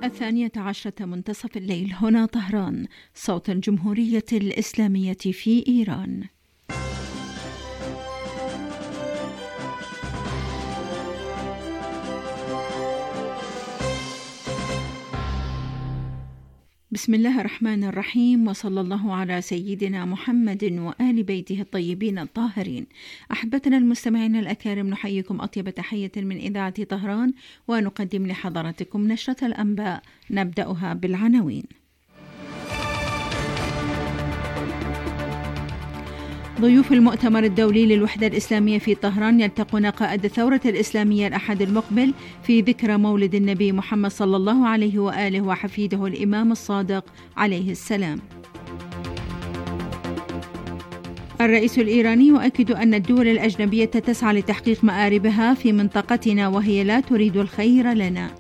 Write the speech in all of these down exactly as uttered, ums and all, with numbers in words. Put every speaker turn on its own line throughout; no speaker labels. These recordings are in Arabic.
الثانية عشرة منتصف الليل، هنا طهران، صوت الجمهورية الإسلامية في إيران. بسم الله الرحمن الرحيم، وصلى الله على سيدنا محمد وآل بيته الطيبين الطاهرين. أحبتنا المستمعين الأكارم، نحييكم أطيب تحية من إذاعة طهران، ونقدم لحضراتكم نشرة الأنباء، نبدأها بالعناوين. ضيوف المؤتمر الدولي للوحدة الإسلامية في طهران يلتقون قائد الثورة الإسلامية الأحد المقبل في ذكرى مولد النبي محمد صلى الله عليه وآله وحفيده الإمام الصادق عليه السلام. الرئيس الإيراني يؤكد أن الدول الأجنبية تسعى لتحقيق مآربها في منطقتنا وهي لا تريد الخير لنا.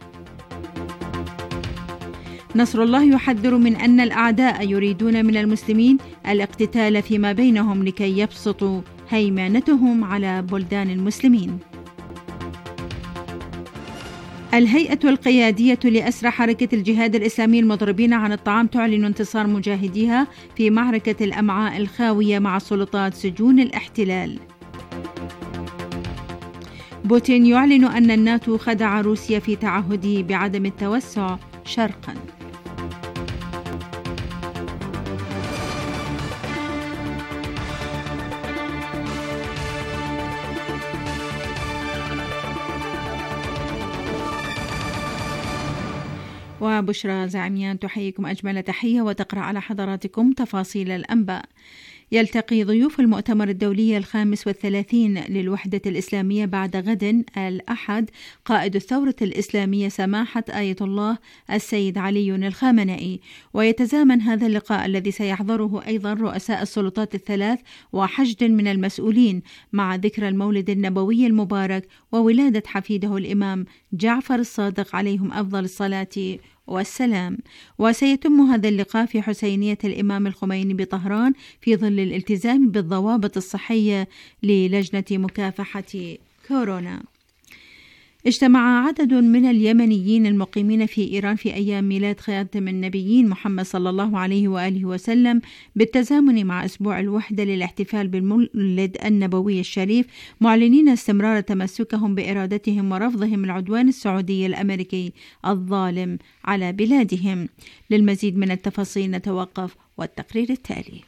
نصر الله يحذر من أن الأعداء يريدون من المسلمين الاقتتال فيما بينهم لكي يبسطوا هيمنتهم على بلدان المسلمين. الهيئة القيادية لأسرى حركة الجهاد الإسلامي المضربين عن الطعام تعلن انتصار مجاهديها في معركة الأمعاء الخاوية مع سلطات سجون الاحتلال. بوتين يعلن أن الناتو خدع روسيا في تعهده بعدم التوسع شرقاً. وبشرى زعميان تحييكم أجمل تحية وتقرأ على حضراتكم تفاصيل الأنباء. يلتقي ضيوف المؤتمر الدولي الخامس والثلاثين للوحدة الإسلامية بعد غد الأحد قائد الثورة الإسلامية سماحة آية الله السيد علي الخامنئي، ويتزامن هذا اللقاء الذي سيحضره أيضا رؤساء السلطات الثلاث وحشد من المسؤولين مع ذكرى المولد النبوي المبارك وولادة حفيده الإمام جعفر الصادق عليهم أفضل الصلاة والسلام. وسيتم هذا اللقاء في حسينية الإمام الخميني بطهران في ظل الالتزام بالضوابط الصحية للجنة مكافحة كورونا. اجتمع عدد من اليمنيين المقيمين في إيران في أيام ميلاد خاتم النبيين محمد صلى الله عليه وآله وسلم بالتزامن مع أسبوع الوحدة للاحتفال بالمولد النبوي الشريف، معلنين استمرار تمسكهم بإرادتهم ورفضهم العدوان السعودي الأمريكي الظالم على بلادهم. للمزيد من التفاصيل نتوقف والتقرير التالي.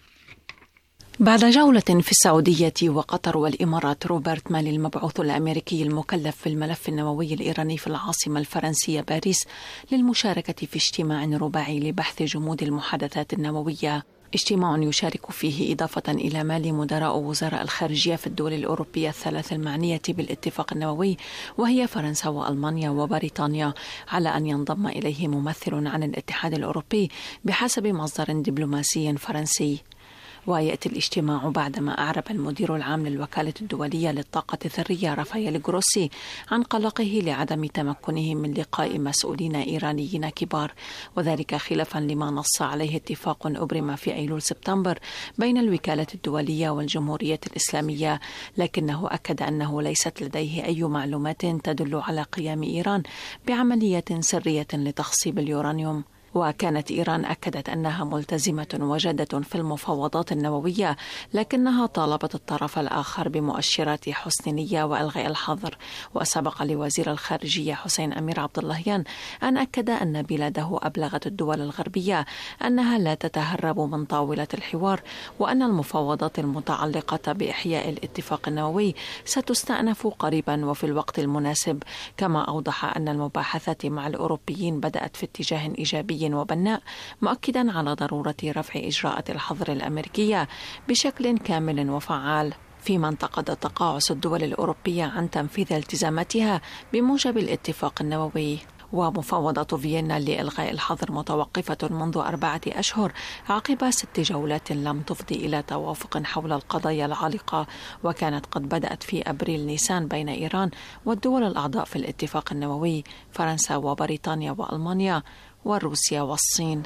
بعد جولة في السعودية وقطر والإمارات، روبرت مالي المبعوث الأمريكي المكلف بالملف النووي الإيراني في العاصمة الفرنسية باريس للمشاركة في اجتماع رباعي لبحث جمود المحادثات النووية، اجتماع يشارك فيه إضافة إلى مالي مدراء وزراء الخارجية في الدول الأوروبية الثلاث المعنية بالاتفاق النووي، وهي فرنسا وألمانيا وبريطانيا، على أن ينضم إليه ممثل عن الاتحاد الأوروبي بحسب مصدر دبلوماسي فرنسي. ويأتي الاجتماع بعدما أعرب المدير العام للوكالة الدولية للطاقة الذرية رافائيل جروسي عن قلقه لعدم تمكنه من لقاء مسؤولين إيرانيين كبار، وذلك خلافا لما نص عليه اتفاق أبرم في أيلول سبتمبر بين الوكالة الدولية والجمهورية الإسلامية، لكنه أكد أنه ليست لديه أي معلومات تدل على قيام إيران بعملية سرية لتخصيب اليورانيوم. وكانت إيران أكدت أنها ملتزمة وجادة في المفاوضات النووية، لكنها طالبت الطرف الآخر بمؤشرات حسن نية وإلغاء الحظر. وسبق لوزير الخارجية حسين أمير عبد اللهيان أن أكد أن بلاده أبلغت الدول الغربية أنها لا تتهرب من طاولة الحوار، وأن المفاوضات المتعلقة بإحياء الاتفاق النووي ستستأنف قريبا وفي الوقت المناسب. كما أوضح أن المباحثات مع الأوروبيين بدأت في اتجاه إيجابي وبناء، مؤكدا على ضرورة رفع إجراءات الحظر الأمريكية بشكل كامل وفعال، فيما انتقد تقاعس الدول الأوروبية عن تنفيذ التزاماتها بموجب الاتفاق النووي. ومفاوضات فيينا لإلغاء الحظر متوقفة منذ أربعة أشهر عقب ست جولات لم تفضي إلى توافق حول القضايا العالقة، وكانت قد بدأت في أبريل نيسان بين إيران والدول الأعضاء في الاتفاق النووي، فرنسا وبريطانيا وألمانيا وروسيا والصين.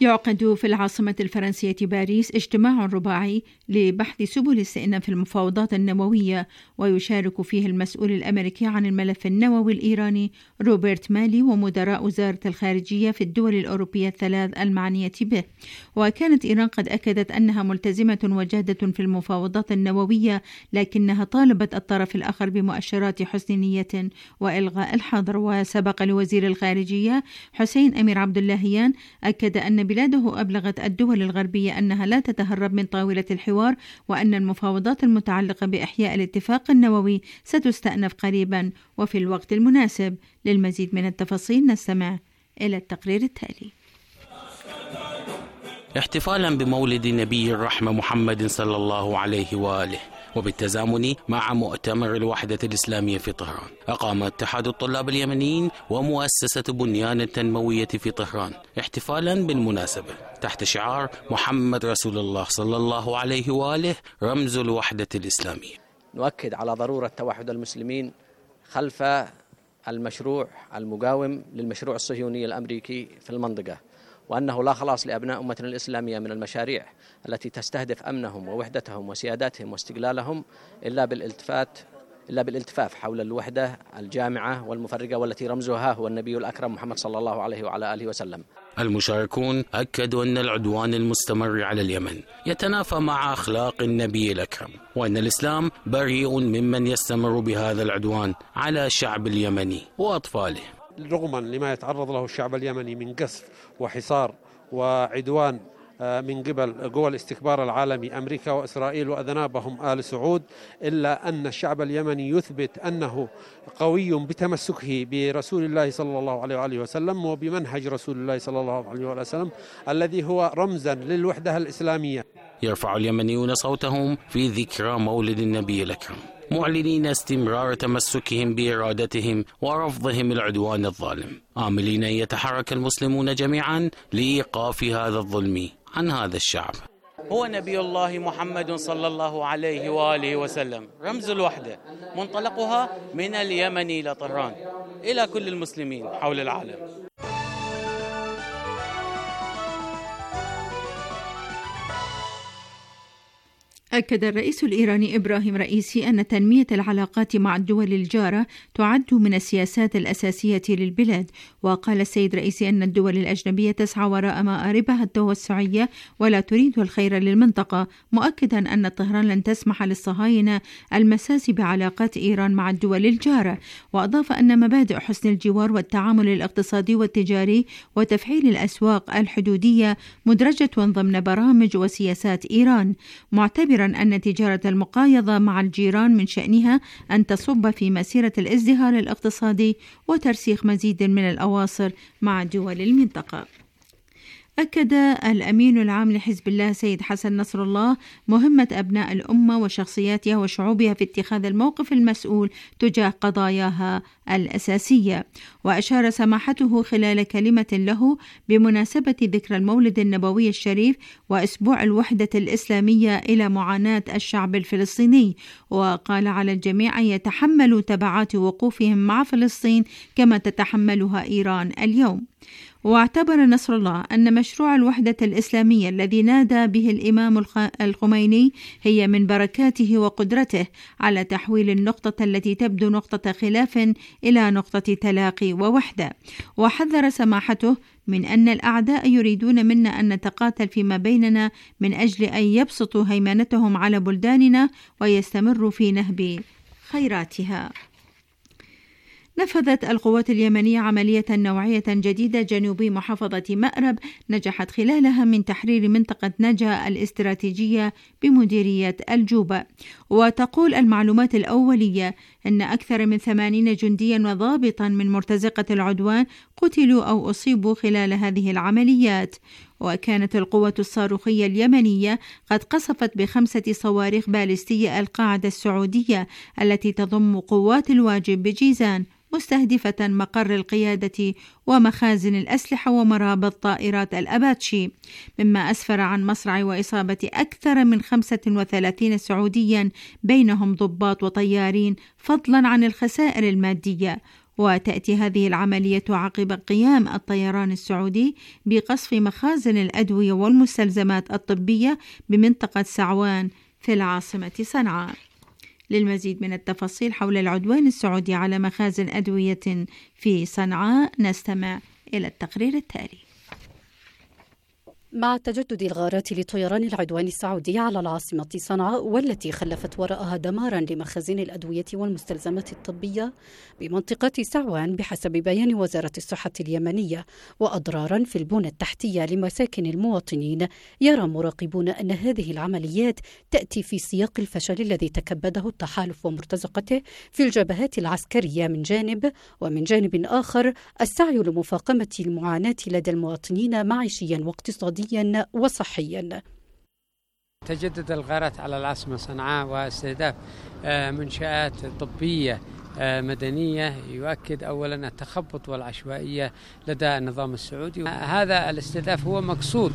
يعقد في العاصمة الفرنسية باريس اجتماع رباعي لبحث سبل استئناف المفاوضات النووية، ويشارك فيه المسؤول الأمريكي عن الملف النووي الإيراني روبرت مالي ومدراء وزارة الخارجية في الدول الأوروبية الثلاث المعنية به. وكانت إيران قد أكدت أنها ملتزمة وجادة في المفاوضات النووية، لكنها طالبت الطرف الآخر بمؤشرات حسن نية وإلغاء الحظر. وسبق لوزير الخارجية حسين أمير عبد اللهيان أكد أن بلاده أبلغت الدول الغربية أنها لا تتهرب من طاولة الحوار، وأن المفاوضات المتعلقة بإحياء الاتفاق النووي ستستأنف قريبا وفي الوقت المناسب. للمزيد من التفاصيل نستمع إلى التقرير التالي.
احتفالا بمولد نبي الرحمة محمد صلى الله عليه وآله وبالتزامن مع مؤتمر الوحدة الإسلامية في طهران، أقام اتحاد الطلاب اليمنيين ومؤسسة بنيان التنموية في طهران احتفالا بالمناسبة تحت شعار محمد رسول الله صلى الله عليه وآله رمز الوحدة الإسلامية.
نؤكد على ضرورة توحد المسلمين خلف المشروع المقاوم للمشروع الصهيوني الأمريكي في المنطقة، وأنه لا خلاص لأبناء أمتنا الإسلامية من المشاريع التي تستهدف أمنهم ووحدتهم وسيادتهم واستقلالهم إلا بالالتفات إلا بالالتفاف حول الوحدة الجامعة والمفرقة، والتي رمزها هو النبي الأكرم محمد صلى الله عليه وعلى آله وسلم.
المشاركون أكدوا أن العدوان المستمر على اليمن يتنافى مع أخلاق النبي الأكرم، وأن الإسلام بريء ممن يستمر بهذا العدوان على الشعب اليمني وأطفاله.
رغما لما يتعرض له الشعب اليمني من قصف وحصار وعدوان من قبل قوى الاستكبار العالمي أمريكا وإسرائيل وأذنابهم آل سعود، إلا أن الشعب اليمني يثبت أنه قوي بتمسكه برسول الله صلى الله عليه وآله وسلم وبمنهج رسول الله صلى الله عليه وآله وسلم الذي هو رمزا للوحدة الإسلامية.
يرفع اليمنيون صوتهم في ذكرى مولد النبي الأكرم، معلنين استمرار تمسكهم بإرادتهم ورفضهم العدوان الظالم، آملين أن يتحرك المسلمون جميعا لإيقاف هذا الظلم عن هذا الشعب.
هو نبي الله محمد صلى الله عليه وآله وسلم رمز الوحدة، منطلقها من اليمن إلى طهران إلى كل المسلمين حول العالم.
أكد الرئيس الإيراني إبراهيم رئيسي أن تنمية العلاقات مع الدول الجارة تعد من السياسات الأساسية للبلاد. وقال السيد رئيسي أن الدول الأجنبية تسعى وراء مآربها التوسعية ولا تريد الخير للمنطقة، مؤكدا أن طهران لن تسمح للصهاينة المساس بعلاقات إيران مع الدول الجارة. وأضاف أن مبادئ حسن الجوار والتعامل الاقتصادي والتجاري وتفعيل الأسواق الحدودية مدرجة ضمن برامج وسياسات إيران، معتبرا أن تجارة المقايضة مع الجيران من شأنها أن تصب في مسيرة الازدهار الاقتصادي وترسيخ مزيد من الأواصر مع دول المنطقة. أكد الأمين العام لحزب الله سيد حسن نصر الله مهمة أبناء الأمة وشخصياتها وشعوبها في اتخاذ الموقف المسؤول تجاه قضاياها الأساسية. وأشار سماحته خلال كلمة له بمناسبة ذكرى المولد النبوي الشريف وأسبوع الوحدة الإسلامية إلى معاناة الشعب الفلسطيني، وقال على الجميع أن يتحملوا تبعات وقوفهم مع فلسطين كما تتحملها إيران اليوم. واعتبر نصر الله أن مشروع الوحدة الإسلامية الذي نادى به الإمام الخميني هي من بركاته وقدرته على تحويل النقطة التي تبدو نقطة خلاف إلى نقطة تلاقي ووحدة. وحذر سماحته من أن الأعداء يريدون منا أن نتقاتل فيما بيننا من أجل أن يبسطوا هيمنتهم على بلداننا ويستمروا في نهب خيراتها. نفذت القوات اليمنية عملية نوعية جديدة جنوب محافظة مأرب نجحت خلالها من تحرير منطقة نجا الاستراتيجية بمديرية الجوبة. وتقول المعلومات الأولية أن أكثر من ثمانين جنديا وضابطا من مرتزقة العدوان قتلوا أو أصيبوا خلال هذه العمليات. وكانت القوة الصاروخية اليمنية قد قصفت بخمسة صواريخ باليستية القاعدة السعودية التي تضم قوات الواجب بجيزان، مستهدفة مقر القيادة ومخازن الأسلحة ومرابط طائرات الأباتشي، مما أسفر عن مصرع وإصابة أكثر من خمسة وثلاثين سعوديا بينهم ضباط وطيارين، فضلا عن الخسائر المادية. وتأتي هذه العملية عقب قيام الطيران السعودي بقصف مخازن الأدوية والمستلزمات الطبية بمنطقة سعوان في العاصمة صنعاء. للمزيد من التفاصيل حول العدوان السعودي على مخازن أدوية في صنعاء نستمع إلى التقرير التالي.
مع تجدد الغارات لطيران العدوان السعودي على العاصمة صنعاء والتي خلفت وراءها دمارا لمخازن الأدوية والمستلزمات الطبية بمنطقة سعوان بحسب بيان وزارة الصحة اليمنية وأضرارا في البنى التحتية لمساكن المواطنين، يرى مراقبون أن هذه العمليات تأتي في سياق الفشل الذي تكبده التحالف ومرتزقته في الجبهات العسكرية من جانب، ومن جانب آخر السعي لمفاقمة المعاناة لدى المواطنين معيشيا واقتصاديا وصحيا.
تجدد الغارات على العاصمة صنعاء واستهداف منشآت طبية مدنية يؤكد أولا التخبط والعشوائية لدى النظام السعودي. هذا الاستهداف هو مقصود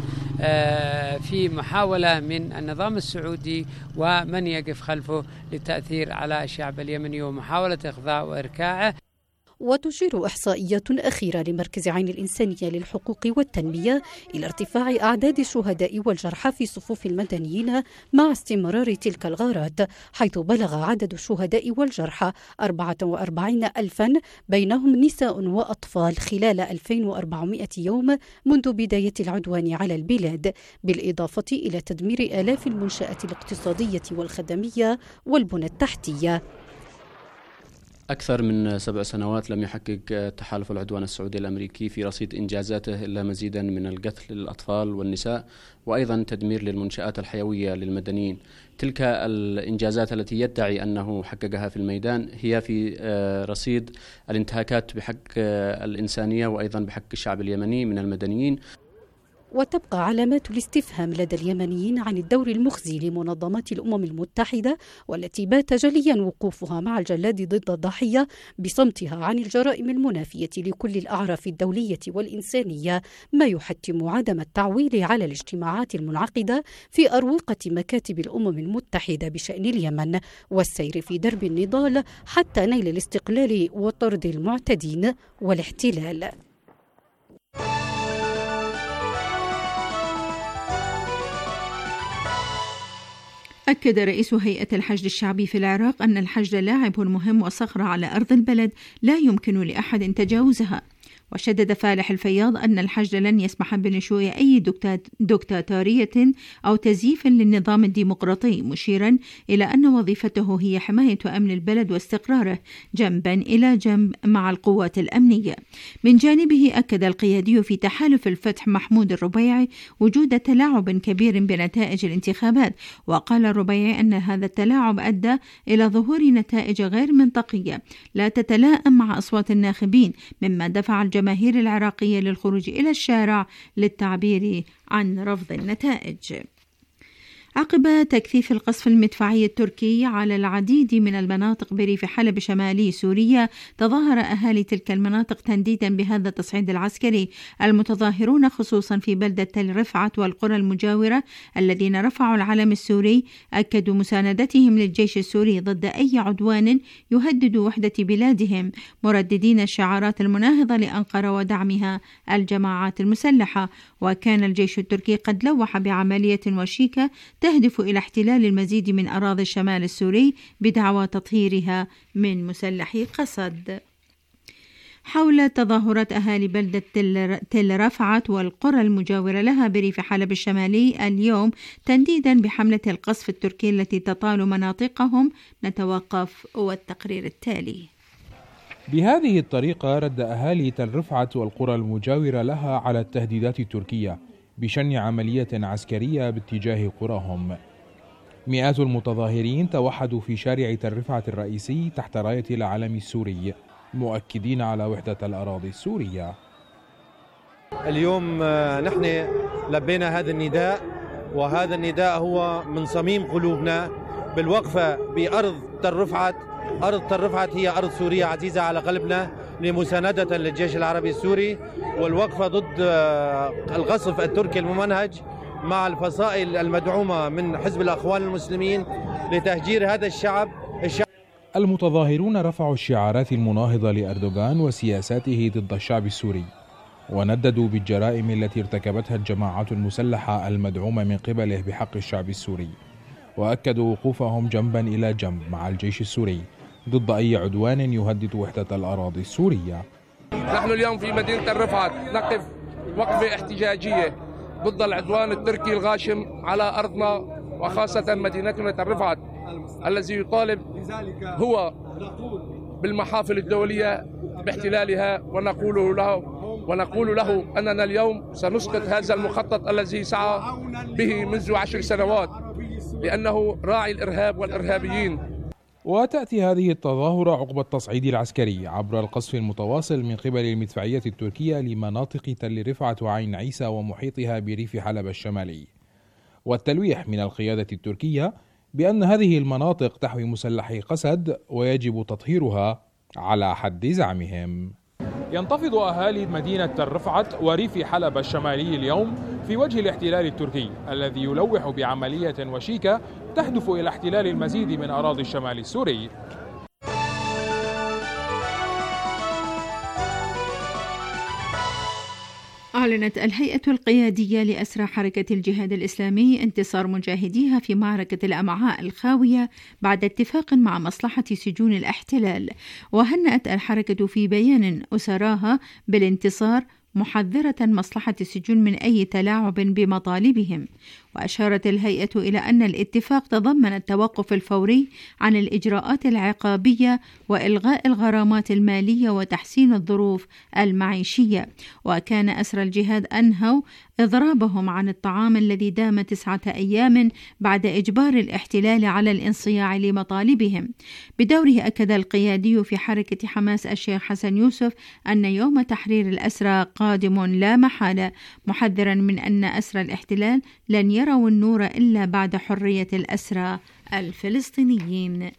في محاولة من النظام السعودي ومن يقف خلفه للتأثير على الشعب اليمني ومحاولة إخضاع وإركاعه.
وتشير إحصائيات أخيرة لمركز عين الإنسانية للحقوق والتنمية إلى ارتفاع أعداد الشهداء والجرحى في صفوف المدنيين مع استمرار تلك الغارات، حيث بلغ عدد الشهداء والجرحى أربعة وأربعين ألفا بينهم نساء وأطفال خلال ألفين وأربعمائة يوم منذ بداية العدوان على البلاد، بالإضافة إلى تدمير آلاف المنشآت الاقتصادية والخدمية والبنى التحتية.
أكثر من سبع سنوات لم يحقق تحالف العدوان السعودي الأمريكي في رصيد إنجازاته إلا مزيدا من القتل للأطفال والنساء وأيضا تدمير للمنشآت الحيوية للمدنيين. تلك الإنجازات التي يدعي أنه حققها في الميدان هي في رصيد الانتهاكات بحق الإنسانية وأيضا بحق الشعب اليمني من المدنيين.
وتبقى علامات الاستفهام لدى اليمنيين عن الدور المخزي لمنظمات الأمم المتحدة والتي بات جليا وقوفها مع الجلاد ضد الضحية بصمتها عن الجرائم المنافية لكل الأعراف الدولية والإنسانية، ما يحتم عدم التعويل على الاجتماعات المنعقدة في أروقة مكاتب الأمم المتحدة بشأن اليمن والسير في درب النضال حتى نيل الاستقلال وطرد المعتدين والاحتلال.
أكد رئيس هيئة الحشد الشعبي في العراق أن الحشد لاعب مهم وصخرة على أرض البلد لا يمكن لأحد تجاوزها. وشدد فالح الفياض أن الحشد لن يسمح بنشوء أي دكتاتورية أو تزييف للنظام الديمقراطي، مشيرا إلى أن وظيفته هي حماية أمن البلد واستقراره جنبا إلى جنب مع القوات الأمنية. من جانبه أكد القيادي في تحالف الفتح محمود الربيعي وجود تلاعب كبير بنتائج الانتخابات، وقال الربيعي أن هذا التلاعب أدى إلى ظهور نتائج غير منطقية لا تتلائم مع أصوات الناخبين، مما دفع الجماهير العراقية للخروج إلى الشارع للتعبير عن رفض النتائج. عقب تكثيف القصف المدفعي التركي على العديد من المناطق بريف حلب شمالي سوريا، تظاهر أهالي تلك المناطق تنديدا بهذا التصعيد العسكري. المتظاهرون خصوصا في بلدة تل رفعت والقرى المجاورة الذين رفعوا العلم السوري أكدوا مساندتهم للجيش السوري ضد أي عدوان يهدد وحدة بلادهم، مرددين الشعارات المناهضة لأنقرة ودعمها الجماعات المسلحة. وكان الجيش التركي قد لوح بعملية وشيكة تهدف إلى احتلال المزيد من أراضي الشمال السوري بدعوى تطهيرها من مسلحي قسد. حول تظاهرات أهالي بلدة تل رفعت والقرى المجاورة لها بريف حلب الشمالي اليوم تنديدا بحملة القصف التركي التي تطال مناطقهم، نتوقف والتقرير التالي.
بهذه الطريقة رد أهالي تل رفعت والقرى المجاورة لها على التهديدات التركية بشن عملية عسكرية باتجاه قراهم. مئات المتظاهرين توحدوا في شارع تل رفعت الرئيسي تحت راية العلم السوري، مؤكدين على وحدة الأراضي السورية.
اليوم نحن لبينا هذا النداء، وهذا النداء هو من صميم قلوبنا بالوقفة بأرض تل رفعت. أرض تل رفعت هي أرض سورية عزيزة على قلبنا لمساندة للجيش العربي السوري، والوقفة ضد القصف التركي الممنهج مع الفصائل المدعومة من حزب الأخوان المسلمين لتهجير هذا الشعب. الشعب
المتظاهرون رفعوا الشعارات المناهضة لأردوغان وسياساته ضد الشعب السوري، ونددوا بالجرائم التي ارتكبتها الجماعات المسلحة المدعومة من قبله بحق الشعب السوري، وأكدوا وقوفهم جنبا إلى جنب مع الجيش السوري ضد أي عدوان يهدد وحدة الأراضي السورية.
نحن اليوم في مدينة الرفعت نقف وقفة احتجاجية ضد العدوان التركي الغاشم على أرضنا وخاصة مدينتنا الرفعت، الذي يطالب هو بالمحافل الدولية باحتلالها، ونقول له ونقول له أننا اليوم سنسقط هذا المخطط الذي سعى به منذ عشر سنوات، لأنه راعي الإرهاب والإرهابيين.
وتأتي هذه التظاهرة عقب التصعيد العسكري عبر القصف المتواصل من قبل المدفعية التركية لمناطق تل رفعت وعين عيسى ومحيطها بريف حلب الشمالي، والتلويح من القيادة التركية بأن هذه المناطق تحوي مسلحي قسد ويجب تطهيرها على حد زعمهم. ينتفض أهالي مدينة الرفعت وريف حلب الشمالي اليوم في وجه الاحتلال التركي الذي يلوح بعملية وشيكة تهدف إلى احتلال المزيد من أراضي الشمال السوري.
أعلنت الهيئة القيادية لأسرى حركة الجهاد الإسلامي انتصار مجاهديها في معركة الأمعاء الخاوية بعد اتفاق مع مصلحة سجون الاحتلال، وهنأت الحركة في بيان أسراها بالانتصار محذرة مصلحة السجون من أي تلاعب بمطالبهم. وأشارت الهيئة إلى أن الاتفاق تضمن التوقف الفوري عن الإجراءات العقابية وإلغاء الغرامات المالية وتحسين الظروف المعيشية. وكان أسرى الجهاد أنهوا إضرابهم عن الطعام الذي دام تسعة أيام بعد إجبار الاحتلال على الانصياع لمطالبهم. بدوره أكد القيادي في حركة حماس الشيخ حسن يوسف أن يوم تحرير الأسرى قادم لا محالة، محذرا من أن أسرى الاحتلال لن يروا النور إلا بعد حرية الأسرى الفلسطينيين.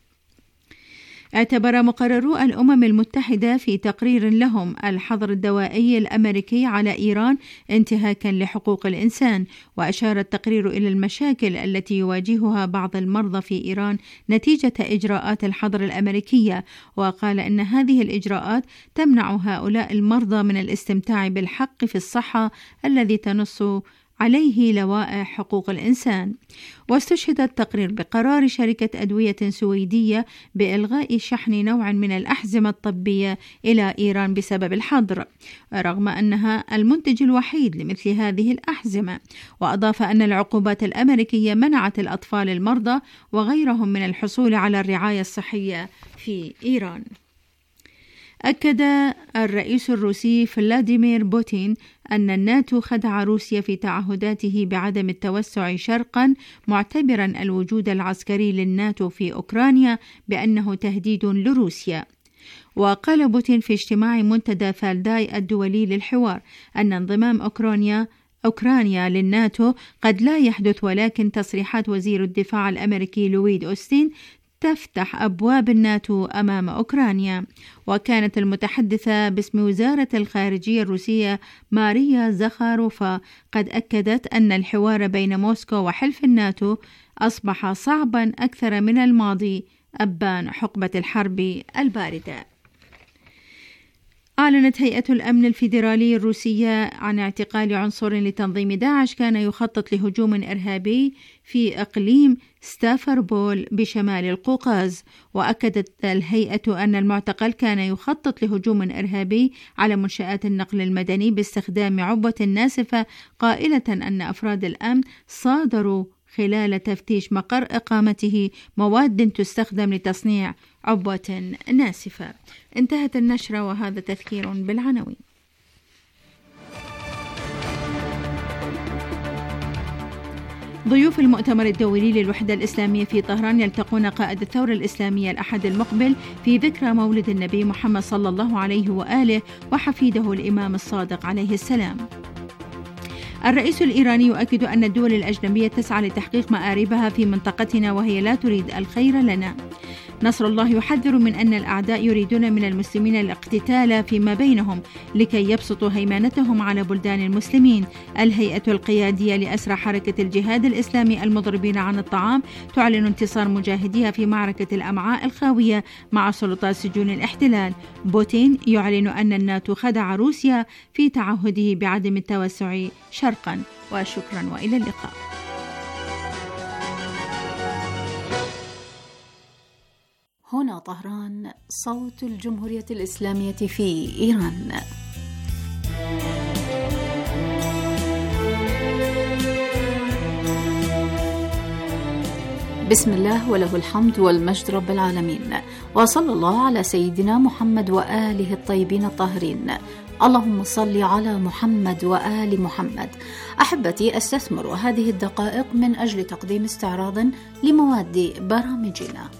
اعتبر مقررو الأمم المتحدة في تقرير لهم الحظر الدوائي الأمريكي على إيران انتهاكا لحقوق الإنسان، وأشار التقرير إلى المشاكل التي يواجهها بعض المرضى في إيران نتيجة إجراءات الحظر الأمريكية، وقال إن هذه الإجراءات تمنع هؤلاء المرضى من الاستمتاع بالحق في الصحة الذي تنص عليه لوائح حقوق الإنسان. واستشهد التقرير بقرار شركة أدوية سويدية بإلغاء شحن نوع من الأحزمة الطبية إلى إيران بسبب الحظر، رغم أنها المنتج الوحيد لمثل هذه الأحزمة. وأضاف أن العقوبات الأمريكية منعت الأطفال المرضى وغيرهم من الحصول على الرعاية الصحية في إيران. أكد الرئيس الروسي فلاديمير بوتين أن الناتو خدع روسيا في تعهداته بعدم التوسع شرقا، معتبرا الوجود العسكري للناتو في أوكرانيا بأنه تهديد لروسيا. وقال بوتين في اجتماع منتدى فالداي الدولي للحوار أن انضمام أوكرانيا أوكرانيا للناتو قد لا يحدث، ولكن تصريحات وزير الدفاع الأمريكي لويد أوستين تفتح أبواب الناتو أمام أوكرانيا. وكانت المتحدثة باسم وزارة الخارجية الروسية ماريا زخاروفا قد أكدت أن الحوار بين موسكو وحلف الناتو أصبح صعبا أكثر من الماضي أبان حقبة الحرب الباردة. أعلنت هيئة الأمن الفيدرالي الروسية عن اعتقال عنصر لتنظيم داعش كان يخطط لهجوم إرهابي في إقليم ستافربول بشمال القوقاز. وأكدت الهيئة أن المعتقل كان يخطط لهجوم إرهابي على منشآت النقل المدني باستخدام عبوة ناسفة، قائلة أن أفراد الأمن صادروا خلال تفتيش مقر إقامته مواد تستخدم لتصنيع عبوة ناسفة. انتهت النشرة وهذا تذكير بالعناوين. ضيوف المؤتمر الدولي للوحدة الإسلامية في طهران يلتقون قائد الثورة الإسلامية الأحد المقبل في ذكرى مولد النبي محمد صلى الله عليه وآله وحفيده الإمام الصادق عليه السلام. الرئيس الإيراني يؤكد أن الدول الأجنبية تسعى لتحقيق مآربها في منطقتنا وهي لا تريد الخير لنا. نصر الله يحذر من أن الأعداء يريدون من المسلمين الاقتتال فيما بينهم لكي يبسطوا هيمنتهم على بلدان المسلمين. الهيئة القيادية لأسرى حركة الجهاد الإسلامي المضربين عن الطعام تعلن انتصار مجاهديها في معركة الأمعاء الخاوية مع سلطات سجون الاحتلال. بوتين يعلن أن الناتو خدع روسيا في تعهده بعدم التوسع شرقا. وشكرا وإلى اللقاء.
هنا طهران، صوت الجمهورية الإسلامية في إيران. بسم الله وله الحمد والمجد رب العالمين، وصلى الله على سيدنا محمد وآله الطيبين الطاهرين. اللهم صل على محمد وآل محمد. أحبتي، أستثمر هذه الدقائق من أجل تقديم استعراض لمواد برامجنا.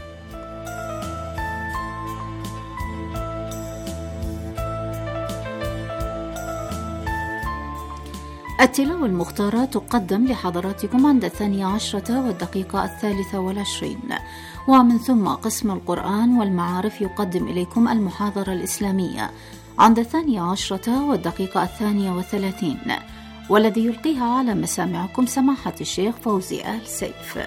التلاوة المختارة تقدم لحضراتكم عند الثانية عشرة والدقيقة الثالثة والعشرين، ومن ثم قسم القرآن والمعارف يقدم إليكم المحاضرة الإسلامية عند الثانية عشرة والدقيقة الثانية والثلاثين، والذي يلقيها على مسامعكم سماحة الشيخ فوزي آل سيف.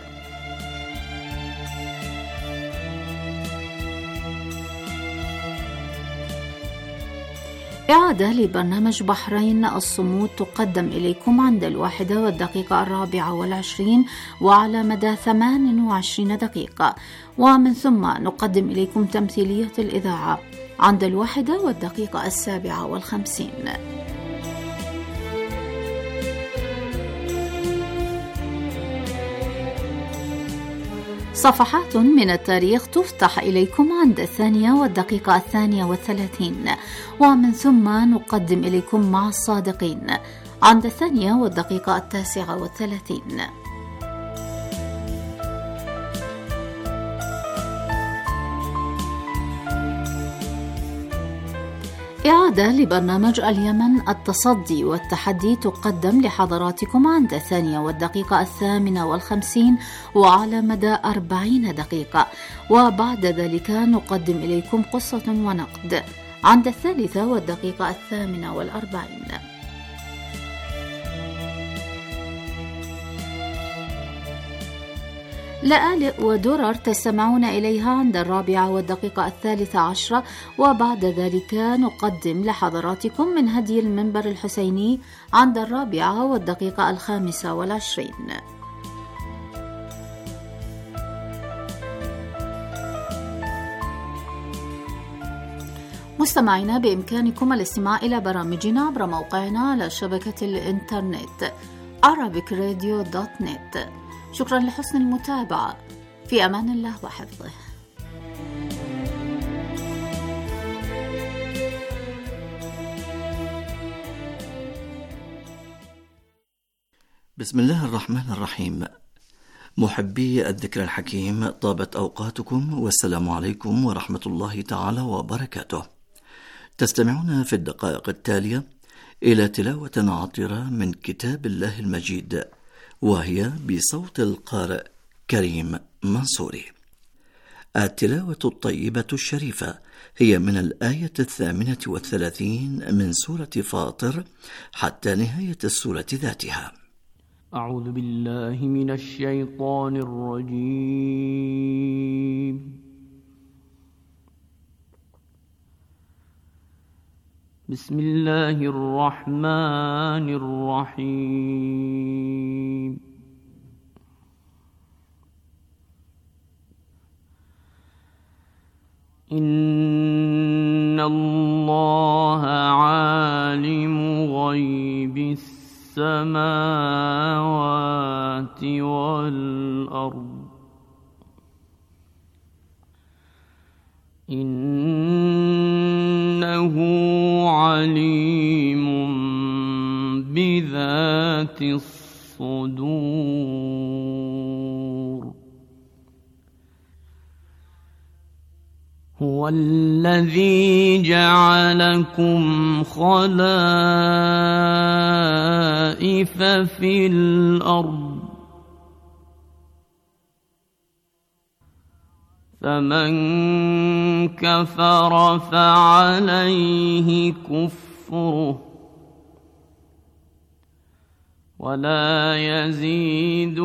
إعادة لبرنامج بحرين الصمود تقدم إليكم عند الواحدة والدقيقة الرابعة والعشرين وعلى مدى ثمان وعشرين دقيقة، ومن ثم نقدم إليكم تمثيلية الإذاعة عند الواحدة والدقيقة السابعة والخمسين. صفحات من التاريخ تفتح إليكم عند الثانية والدقيقة الثانية والثلاثين، ومن ثم نقدم إليكم مع الصادقين عند الثانية والدقيقة التاسعة والثلاثين. إعادة لبرنامج اليمن التصدي والتحدي تقدم لحضراتكم عند الثانية والدقيقة الثامنة والخمسين وعلى مدى أربعين دقيقة، وبعد ذلك نقدم إليكم قصة ونقد عند الثالثة والدقيقة الثامنة والأربعين. لآلئ ودرر تستمعون إليها عند الرابعة والدقيقة الثالثة عشرة، وبعد ذلك نقدم لحضراتكم من هدي المنبر الحسيني عند الرابعة والدقيقة الخامسة والعشرين. مستمعينا، بإمكانكم الاستماع إلى برامجنا عبر موقعنا على شبكة الإنترنت arabic radio دوت نت. شكرا لحسن المتابعة، في أمان الله وحفظه.
بسم الله الرحمن الرحيم. محبي الذكر الحكيم، طابت أوقاتكم والسلام عليكم ورحمة الله تعالى وبركاته. تستمعون في الدقائق التالية إلى تلاوة عطرة من كتاب الله المجيد، وهي بصوت القارئ كريم منصوري. التلاوة الطيبة الشريفة هي من الآية الثامنة والثلاثين من سورة فاطر حتى نهاية السورة ذاتها.
أعوذ بالله من الشيطان الرجيم. بسم الله الرحمن الرحيم. إن الله عالم غيب السماوات والأرض إنه عليم بذات الصدور. هو الذي جعلكم خلائف في الأرض فمن كفر فعليه كفره ولا يزيد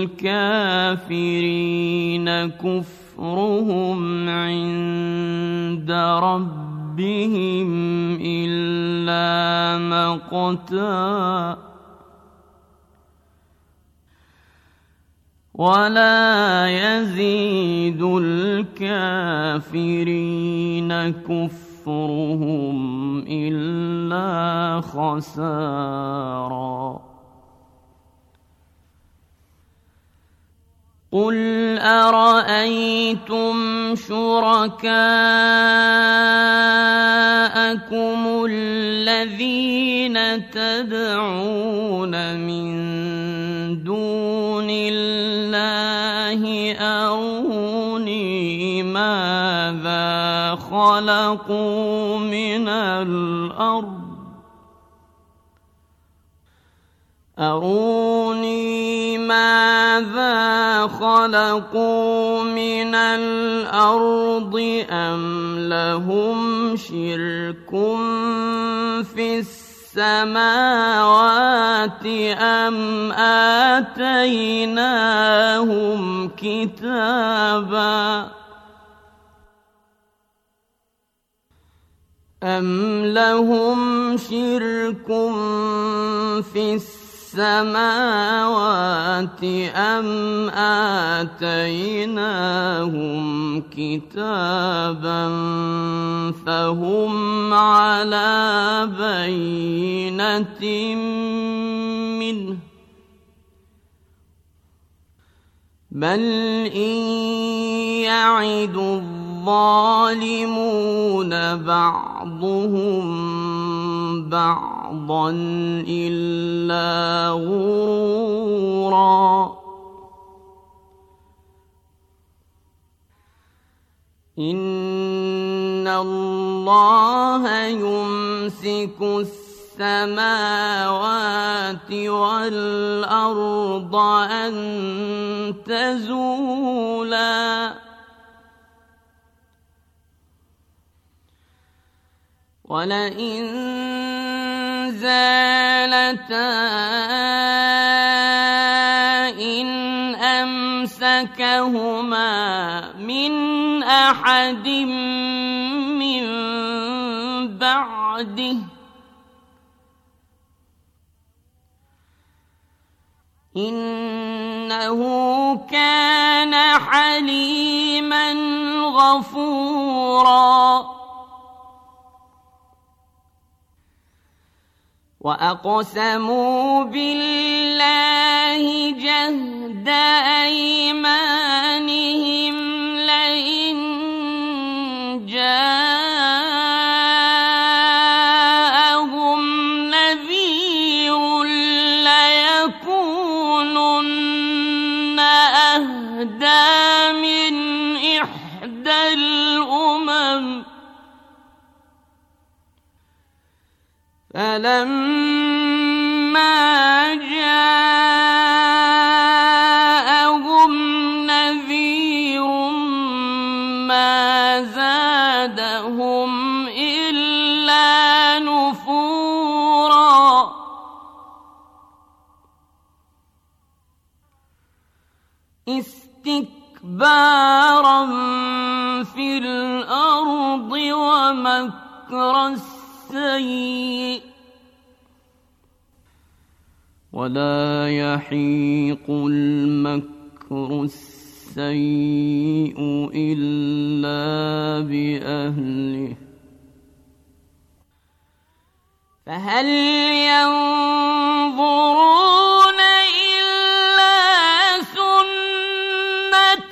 الكافرين كفرهم عند ربهم إلا مقتا ولا يزيد الكافرين كفرهم إلا خسارا قل أرأيتم شركاءكم الذين تدعون من دون الله أروني ماذا خلقوا من الأرض أروني ماذا خلقوا من الأرض أم لهم شرك في السماوات أم آتيناهم كتابا أم لهم شرك في السماوات السماوات أم آتيناهم كتابا فهم على بينة منه بل إن يعد الظالمون بعضهم بعضا إلا غرورا إن الله يمسك السماوات والأرض أن تزولا ولئن زالتا إن أمسكهما من أحد من بعده إنه كان حليما غفورا وأقسموا بالله جهد أيمانهم لئن جاءهم نذير ليكونن أهدى من إحدى الأمم فلما جاءهم نذير ما زادهم إلا نفورا استكبارا في الأرض ومكر السيء ولا يحيق المكر السيء إلا بأهله فهل ينظرون إلا سنة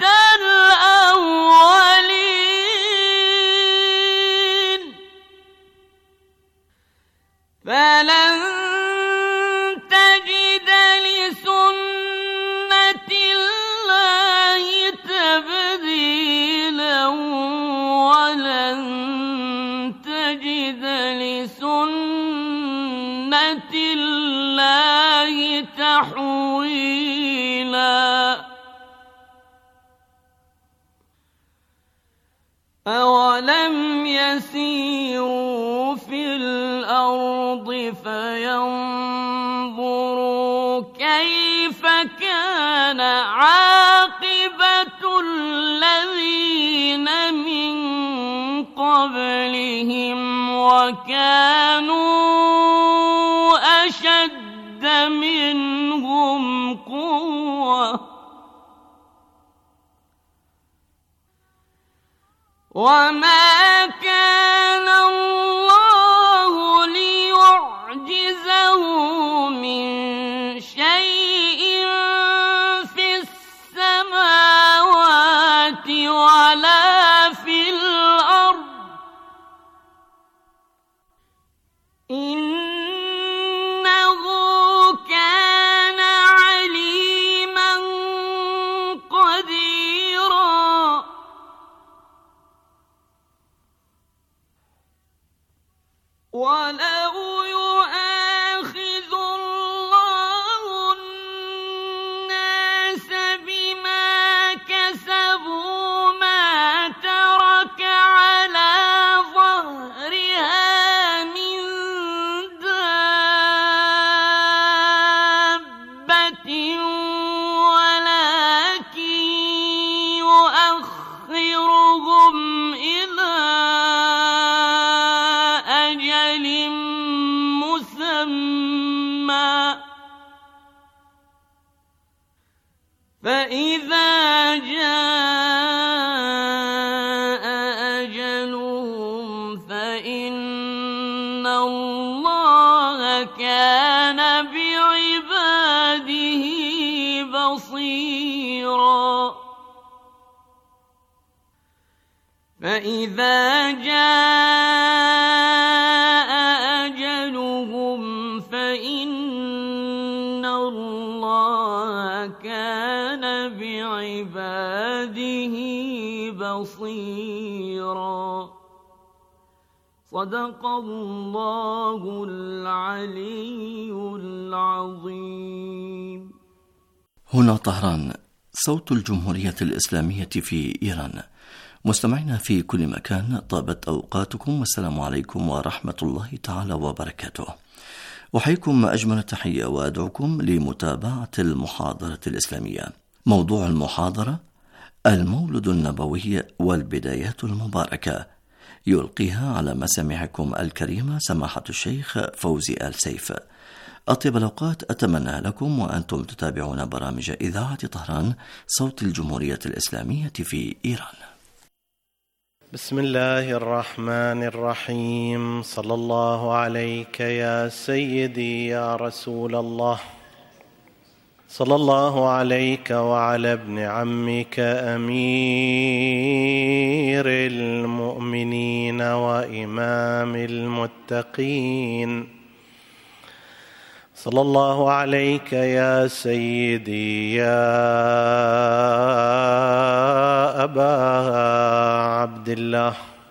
الأولين فلن تجد لسنة الله تبديلا ولن تجد لسنة الله تحويلا أولم يسيروا في الأرض فينظروا كيف كان عاقبة الذين من قبلهم وكانوا أشد منهم قوة وما كان الله ليعجزه من شيء في السماوات ولا في الأرض إنه كان عليما قديرا ولو يؤاخذ الله الناس بما كسبوا ما ترك على ظهرها من دابة ولكن يؤخرهم إلى أجل مسمى فإذا جاء أجلهم فإن الله كان بعباده بصيرا فإذا جاء أجلهم فإن الله كان بعباده بصيرا صدق الله العلي العظيم.
هنا طهران، صوت الجمهورية الإسلامية في إيران. مستمعينا في كل مكان، طابت أوقاتكم والسلام عليكم ورحمة الله تعالى وبركاته. أحييكم أجمل تحية وأدعوكم لمتابعة المحاضرة الإسلامية. موضوع المحاضرة: المولد النبوي والبدايات المباركة، يلقيها على مسامعكم الكريمة سماحة الشيخ فوزي آل سيف. أطيب الأوقات أتمنى لكم وأنتم تتابعون برامج إذاعة طهران، صوت الجمهورية الإسلامية في إيران.
بسم الله الرحمن الرحيم. صلى الله عليك يا سيدي يا رسول الله، صلى الله عليك وعلى ابن عمك أمير المؤمنين وإمام المتقين، صلى الله عليك يا سيدي يا أبا عبد الله.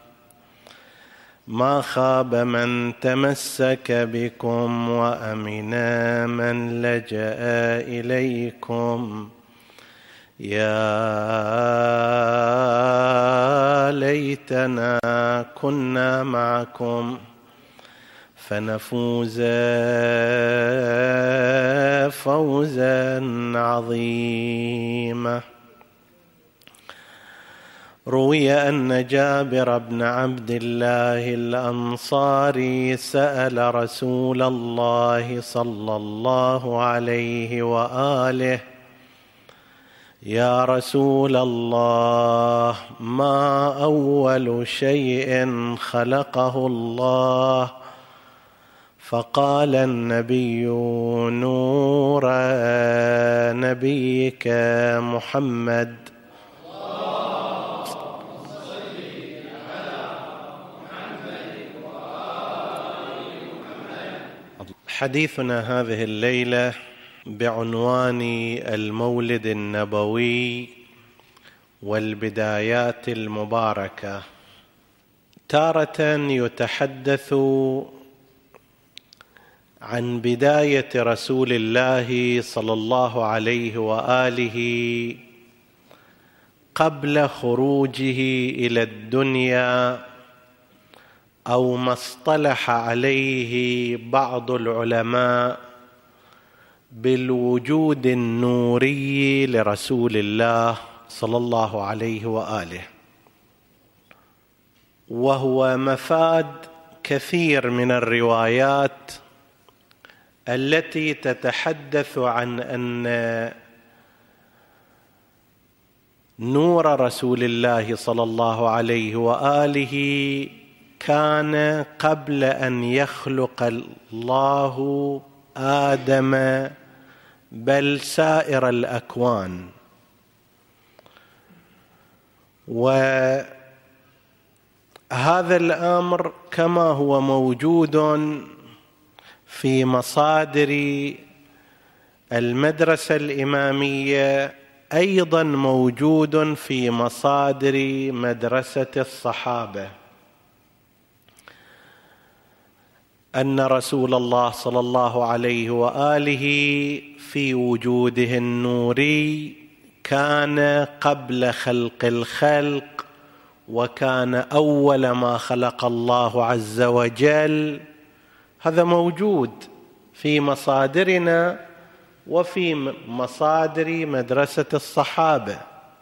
ما خاب من تمسك بكم وأمنا من لجأ إليكم. يا ليتنا كنا معكم فنفوز فوزا عظيما. روي أن جابر بن عبد الله الأنصاري سأل رسول الله صلى الله عليه وآله: يا رسول الله، ما أول شيء خلقه الله؟ فقال النبي: نور نبيك محمد. حديثنا هذه الليلة بعنوان المولد النبوي والبدايات المباركة. تارة يتحدث عن بداية رسول الله صلى الله عليه وآله قبل خروجه إلى الدنيا، أو ما اصطلح عليه بعض العلماء بالوجود النوري لرسول الله صلى الله عليه وآله، وهو مفاد كثير من الروايات التي تتحدث عن أن نور رسول الله صلى الله عليه وآله كان قبل أن يخلق الله آدم بل سائر الأكوان. وهذا الأمر كما هو موجود في مصادر المدرسة الإمامية أيضا موجود في مصادر مدرسة الصحابة، أن رسول الله صلى الله عليه وآله في وجوده النوري كان قبل خلق الخلق، وكان أول ما خلق الله عز وجل. هذا موجود في مصادرنا وفي مصادر مدرسة الصحابة،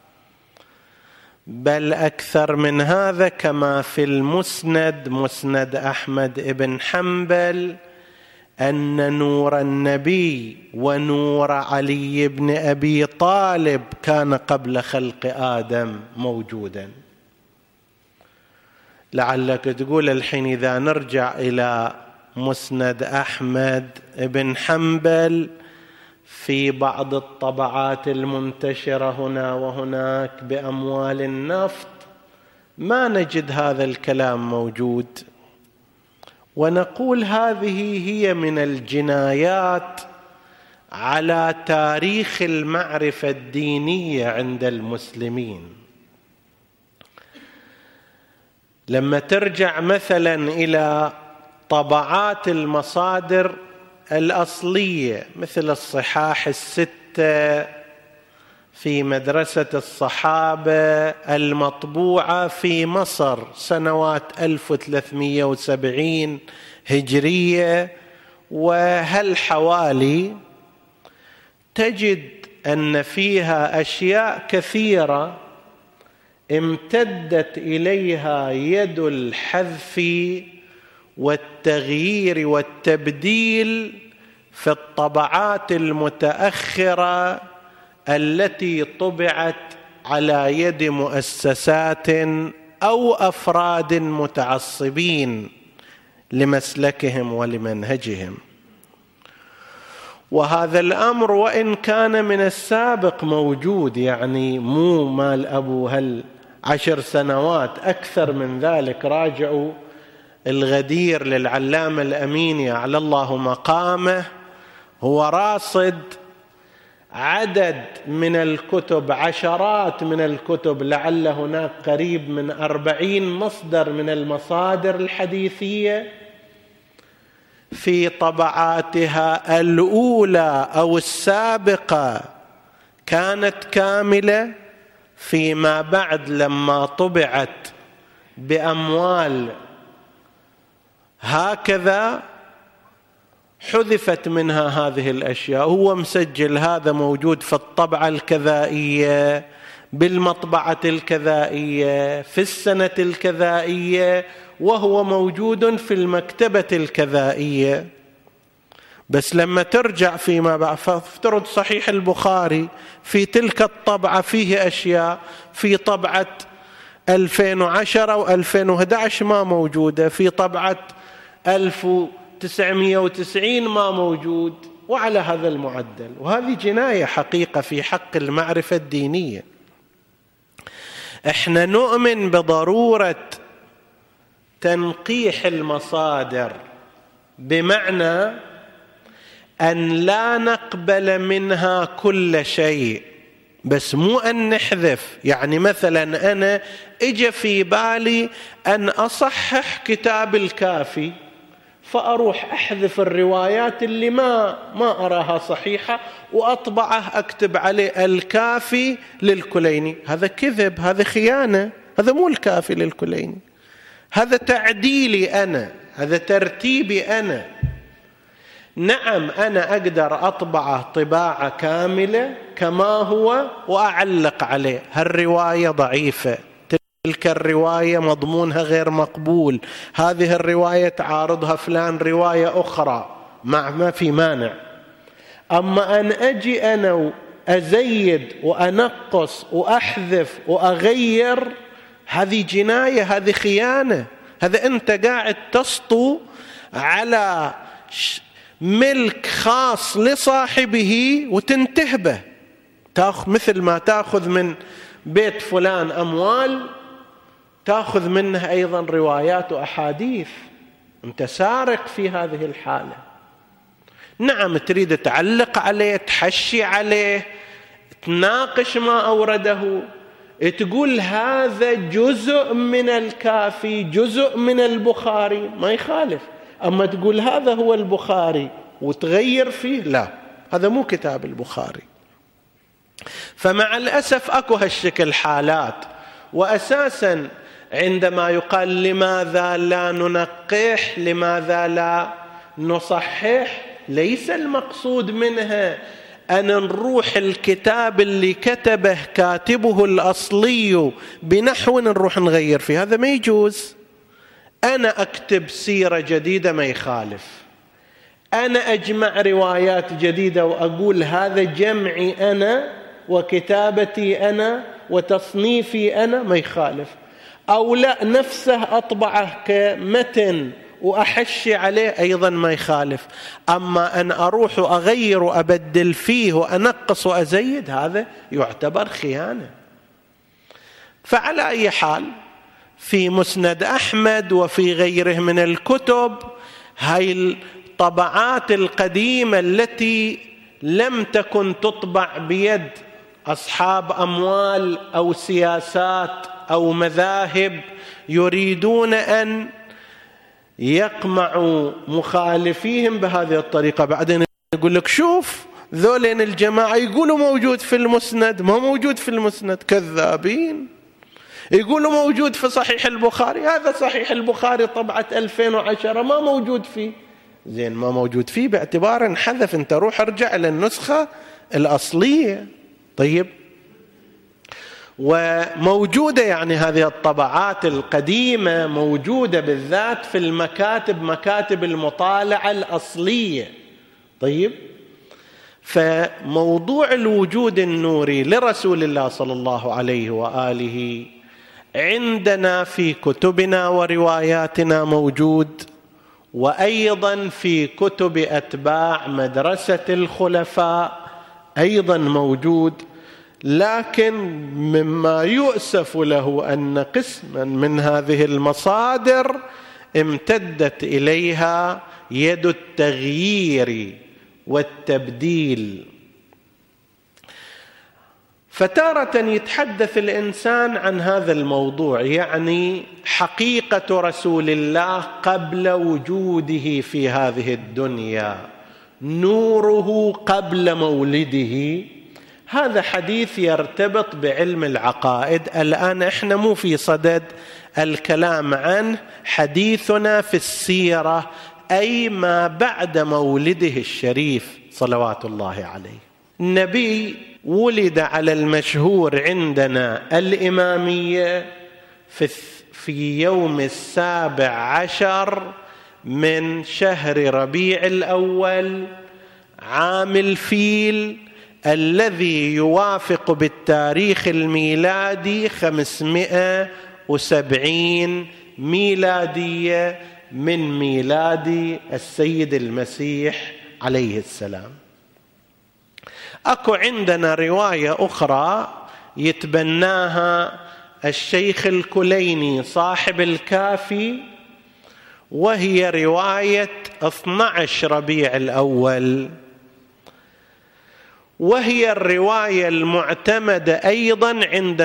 بل أكثر من هذا كما في المسند، مسند أحمد بن حنبل، أن نور النبي ونور علي بن أبي طالب كان قبل خلق آدم موجودا. لعلك تقول الحين إذا نرجع إلى مسند أحمد بن حنبل في بعض الطبعات المنتشرة هنا وهناك بأموال النفط ما نجد هذا الكلام موجود، ونقول هذه هي من الجنايات على تاريخ المعرفة الدينية عند المسلمين. لما ترجع مثلا إلى طبعات المصادر الأصلية مثل الصحاح الستة في مدرسة الصحابة المطبوعة في مصر سنوات ألف وثلاثمئة وسبعين هجرية وهل حوالي، تجد أن فيها أشياء كثيرة امتدت إليها يد الحذف والتغيير والتبديل في الطبعات المتأخرة التي طبعت على يد مؤسسات أو أفراد متعصبين لمسلكهم ولمنهجهم. وهذا الأمر وإن كان من السابق موجود، يعني مو مال أبو هل عشر سنوات، أكثر من ذلك. راجعوا الغدير للعلامة الأميني على الله مقامه، هو راصد عدد من الكتب، عشرات من الكتب، لعل هناك قريب من أربعين مصدر من المصادر الحديثية في طبعاتها الأولى أو السابقة كانت كاملة، فيما بعد لما طبعت بأموال هكذا حذفت منها هذه الأشياء. هو مسجل هذا موجود في الطبعة الكذائية بالمطبعة الكذائية في السنة الكذائية، وهو موجود في المكتبة الكذائية. بس لما ترجع فيما بعد فافترض صحيح البخاري في تلك الطبعة فيه أشياء في طبعة ألفين وعشرة وألفين وأحد عشر ما موجودة، في طبعة ألف وتسعمئة وتسعين ما موجود، وعلى هذا المعدل. وهذه جناية حقيقة في حق المعرفة الدينية. احنا نؤمن بضرورة تنقيح المصادر، بمعنى أن لا نقبل منها كل شيء، بس مو أن نحذف. يعني مثلا أنا إجا في بالي أن أصحح كتاب الكافي، فأروح أحذف الروايات اللي ما ما أراها صحيحة وأطبعه أكتب عليه الكافي للكليني. هذا كذب، هذا خيانة، هذا مو الكافي للكليني، هذا تعديلي أنا، هذا ترتيبي أنا. نعم أنا أقدر أطبعه طباعة كاملة كما هو وأعلق عليه هالرواية ضعيفة، تلك الرواية مضمونها غير مقبول، هذه الرواية تعارضها فلان رواية أخرى، مع ما في مانع. أما أن أجي أنا وأزيد وأنقص وأحذف وأغير، هذه جناية، هذه خيانة، هذا أنت قاعد تسطو على ملك خاص لصاحبه وتنتهبه. تأخذ مثل ما تأخذ من بيت فلان أموال، تأخذ منه أيضا روايات وأحاديث، أنت سارق في هذه الحالة. نعم تريد تعلق عليه، تحشي عليه، تناقش ما أورده، تقول هذا جزء من الكافي، جزء من البخاري، ما يخالف. أما تقول هذا هو البخاري وتغير فيه، لا، هذا مو كتاب البخاري. فمع الأسف أكو هالشكل حالات. وأساسا عندما يقال لماذا لا ننقح، لماذا لا نصحح، ليس المقصود منها أن نروح الكتاب اللي كتبه كاتبه الأصلي بنحو نروح نغير فيه، هذا ما يجوز. أنا أكتب سيرة جديدة ما يخالف، أنا أجمع روايات جديدة وأقول هذا جمعي أنا وكتابتي أنا وتصنيفي أنا، ما يخالف. أو لا نفسه أطبعه كمتن وأحشي عليه، أيضا ما يخالف. أما أن أروح وأغير وأبدل فيه وأنقص وأزيد، هذا يعتبر خيانة. فعلى أي حال، في مسند أحمد وفي غيره من الكتب، هاي الطبعات القديمة التي لم تكن تطبع بيد أصحاب أموال أو سياسات أو مذاهب يريدون أن يقمعوا مخالفيهم بهذه الطريقة، بعدين يقول لك شوف ذولين الجماعة يقولوا موجود في المسند، ما موجود في المسند، كذابين. يقولوا موجود في صحيح البخاري، هذا صحيح البخاري طبعة ألفين وعشرة ما موجود فيه. زين، ما موجود فيه باعتبار انحذف، انت روح ارجع للنسخة الأصلية. طيب، وموجودة يعني هذه الطبعات القديمة موجودة بالذات في المكاتب، مكاتب المطالعة الأصلية. طيب، فموضوع الوجود النوري لرسول الله صلى الله عليه وآله عندنا في كتبنا ورواياتنا موجود، وأيضا في كتب أتباع مدرسة الخلفاء أيضا موجود. لكن مما يؤسف له أن قسما من هذه المصادر امتدت إليها يد التغيير والتبديل. فتارة يتحدث الإنسان عن هذا الموضوع، يعني حقيقة رسول الله قبل وجوده في هذه الدنيا، نوره قبل مولده. هذا حديث يرتبط بعلم العقائد. الآن احنا مو في صدد الكلام عنه، حديثنا في السيرة، أي ما بعد مولده الشريف صلوات الله عليه. النبي ولد على المشهور عندنا الإمامية في في يوم السابع عشر من شهر ربيع الأول عام الفيل، الذي يوافق بالتاريخ الميلادي خمسمائة وسبعين ميلادية من ميلاد السيد المسيح عليه السلام. أكو عندنا رواية أخرى يتبناها الشيخ الكليني صاحب الكافي، وهي رواية اثني عشر ربيع الأول، وهي الرواية المعتمدة أيضا عند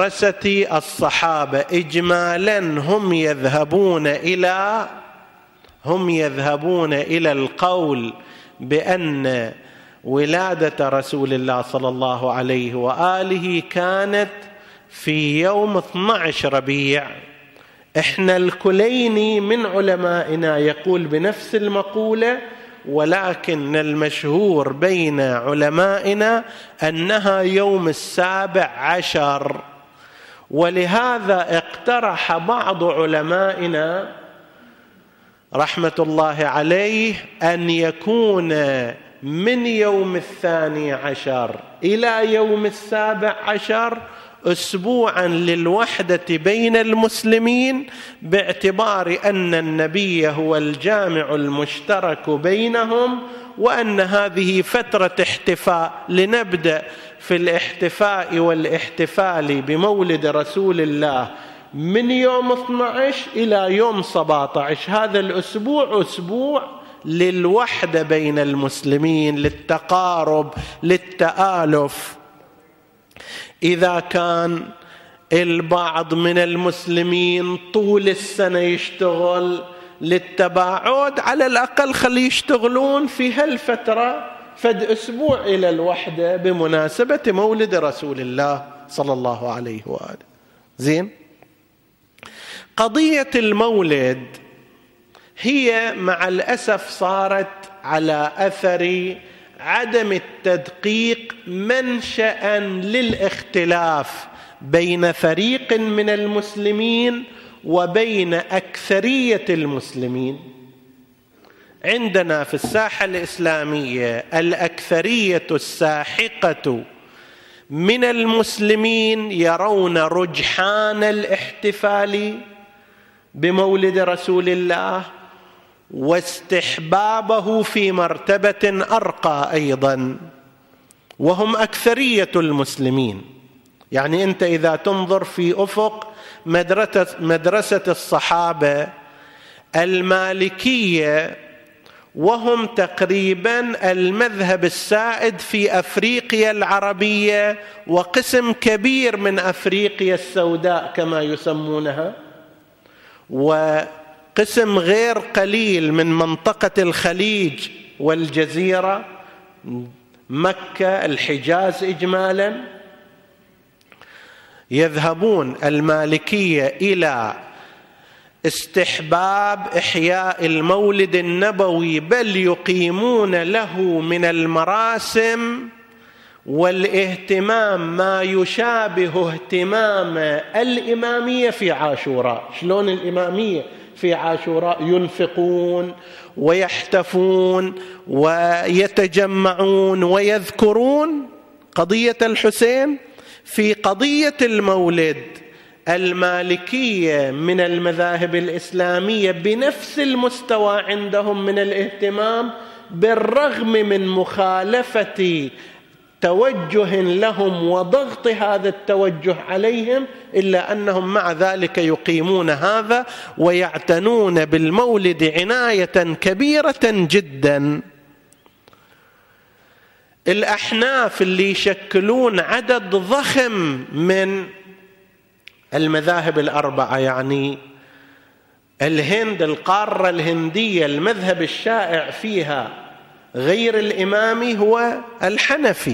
مدرسة الصحابة. إجمالا هم يذهبون إلى هم يذهبون إلى القول بأن ولادة رسول الله صلى الله عليه وآله كانت في يوم اثني عشر ربيع. إحنا الكليني من علمائنا يقول بنفس المقولة، ولكن المشهور بين علمائنا أنها يوم السابع عشر. ولهذا اقترح بعض علمائنا رحمة الله عليه أن يكون من يوم الثاني عشر إلى يوم السابع عشر أسبوعا للوحدة بين المسلمين، باعتبار أن النبي هو الجامع المشترك بينهم، وأن هذه فترة احتفاء. لنبدأ في الاحتفاء والاحتفال بمولد رسول الله من يوم اثني عشر إلى يوم سبعة عشر. هذا الأسبوع أسبوع للوحدة بين المسلمين، للتقارب، للتآلف. إذا كان البعض من المسلمين طول السنة يشتغل للتباعد، على الأقل خلي يشتغلون في هالفترة فد أسبوع إلى الوحدة بمناسبة مولد رسول الله صلى الله عليه وآله. زين، قضية المولد هي مع الأسف صارت على أثر عدم التدقيق منشأ للاختلاف بين فريق من المسلمين وبين أكثرية المسلمين. عندنا في الساحة الإسلامية الأكثرية الساحقة من المسلمين يرون رجحان الاحتفال بمولد رسول الله واستحبابه في مرتبة أرقى أيضا، وهم أكثرية المسلمين. يعني أنت إذا تنظر في أفق مدرسة, مدرسة الصحابة المالكية، وهم تقريبا المذهب السائد في أفريقيا العربية وقسم كبير من أفريقيا السوداء كما يسمونها، وقسم غير قليل من منطقة الخليج والجزيرة، مكة، الحجاز إجمالا. يذهبون المالكية إلى استحباب إحياء المولد النبوي، بل يقيمون له من المراسم والاهتمام ما يشابه اهتمام الإمامية في عاشوراء. شلون الإمامية في عاشوراء ينفقون ويحتفون ويتجمعون ويذكرون قضية الحسين، في قضية المولد المالكية من المذاهب الإسلامية بنفس المستوى عندهم من الاهتمام، بالرغم من مخالفة توجه لهم وضغط هذا التوجه عليهم، إلا أنهم مع ذلك يقيمون هذا ويعتنون بالمولد عناية كبيرة جدا. الأحناف اللي يشكلون عدد ضخم من المذاهب الأربعة، يعني الهند، القارة الهندية، المذهب الشائع فيها غير الإمامي هو الحنفي.